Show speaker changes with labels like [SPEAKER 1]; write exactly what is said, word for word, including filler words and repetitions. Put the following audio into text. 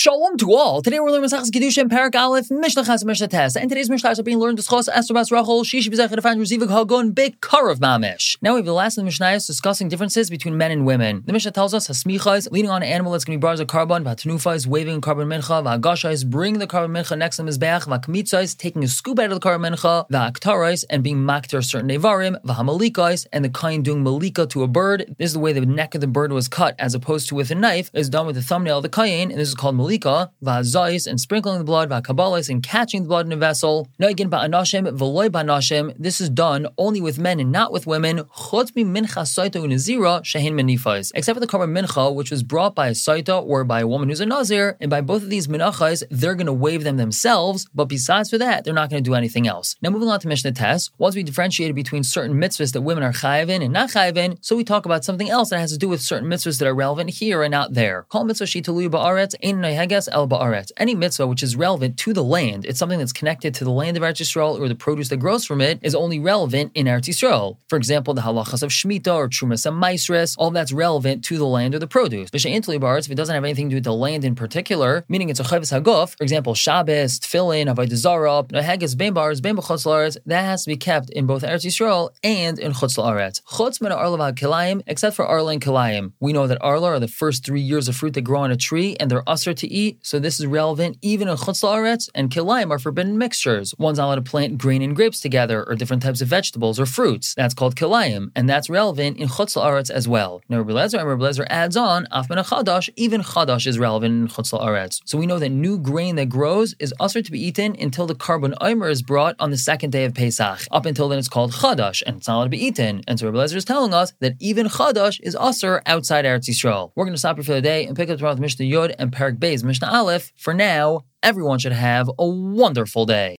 [SPEAKER 1] Shalom to all. Today we're learning Masechus Kedushin Parak Aleph Mishnah Chas Mishnah Tes, and today's Mishnahs are being learned to Schos Esther Bas Rachel Shishi B'Zechad Afan Ruzivik Hagon Bekarav Mamish. Now we have the last of the Mishnahs discussing differences between men and women. The Mishnah tells us Hasmichas leaning on an animal that's going to be brought as a carbon, Vatanufais waving a carbon mincha, Vagashais bringing the carbon mincha next to the mizbeach, Vakmitzais taking a scoop out of the carbon mincha, Vaktarais and being makter certain nevarim, Vahamalikais and the kind doing malika to a bird. This is the way the neck of the bird was cut, as opposed to with a knife. It's done with the thumbnail of the kayin, and this is called malika. Vazais and sprinkling the blood, Vakabalis and catching the blood in a vessel. Noigin ba'anashim, v'loy ba'anashim. This is done only with men and not with women. Chutz mi mincha saito unazira shehin menifais. Except for the carbon mincha, which was brought by a saito or by a woman who's a nazir, and by both of these minachas, they're going to wave them themselves. But besides for that, they're not going to do anything else. Now moving on to Mishnah Tes. Once we differentiated between certain mitzvahs that women are chayavin and not chayavin, so we talk about something else that has to do with certain mitzvahs that are relevant here and not there. Kol mitzvah shitulu ba'aretz ein neheges el ba'aretz. Any mitzvah which is relevant to the land, it's something that's connected to the land of Eretz Yisrael or the produce that grows from it, is only relevant in Eretz Yisrael. For example, the halachas of Shemitah or Trumas and Maisris, all that's relevant to the land or the produce. V'she'in tuli ba'aretz, if it doesn't have anything to do with the land in particular, meaning it's a chayvus haguf, for example, Shabbos, Tefillin, Avodah Zarah, neheges bein ba'aretz, bein b'chutz la'aretz, that has to be kept in both Eretz Yisrael and in chutz la'aretz. Chutz min arla v'kilayim, except for arla and kilayim. We know that arla are the first three years of fruit that grow on a tree, and they're usher to eat, so this is relevant even in chutz la'aretz, and kilayim are forbidden mixtures. One's not allowed to plant grain and grapes together, or different types of vegetables or fruits. That's called kilayim, and that's relevant in chutz la'aretz as well. Now Rabbi Lezer and Rabbi Lezer adds on, af min chadash, even chadash is relevant in chutz la'aretz. So we know that new grain that grows is usher to be eaten until the carbon omer is brought on the second day of Pesach. Up until then it's called chadash, and it's not allowed to be eaten. And so Rabbi Lezer is telling us that even chadash is usher outside Eretz Yisrael. We're going to stop here for the day and pick up tomorrow with Mishnah Yod and Parak Beis Mishnah Aleph. For now, everyone should have a wonderful day.